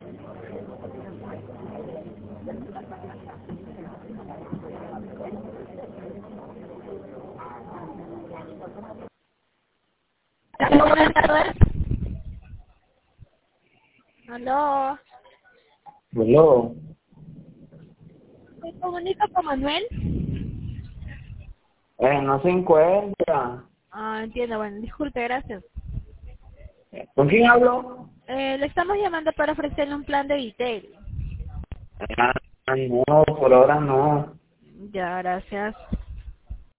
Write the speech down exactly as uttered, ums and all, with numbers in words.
Aló, buenas tardes. Aló. Hello. ¿Me comunico con Manuel? Eh, no se encuentra. Ah, entiendo. Bueno, disculpe, gracias. ¿Con quién hablo? Eh, le estamos llamando para ofrecerle un plan de Vitel. Ah, no, por ahora no. Ya, gracias.